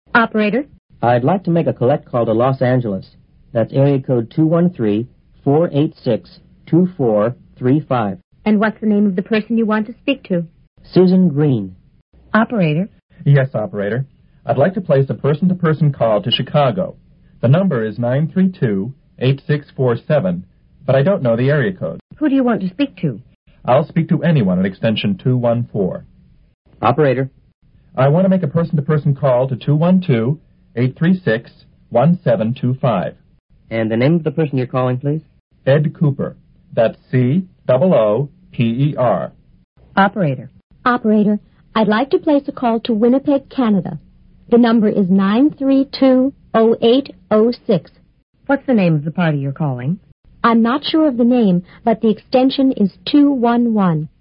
Operator? I'd like to make a collect call to Los Angeles. That's area code 213-486-2435. And what's the name of the person you want to speak to? Susan Green. Operator? Yes, operator. I'd like to place a person-to-person call to Chicago. The number is 932-8647, but I don't know the area code. Who do you want to speak to? I'll speak to anyone at extension 214. Operator? I want to make a person-to-person call to 212-836-1725. And the name of the person you're calling, please? Ed Cooper. That's C-O-O-P-E-R. Operator? Operator, I'd like to place a call to Winnipeg, Canada. The number is 932-0806. What's the name of the party you're calling? I'm not sure of the name, but the extension is 211.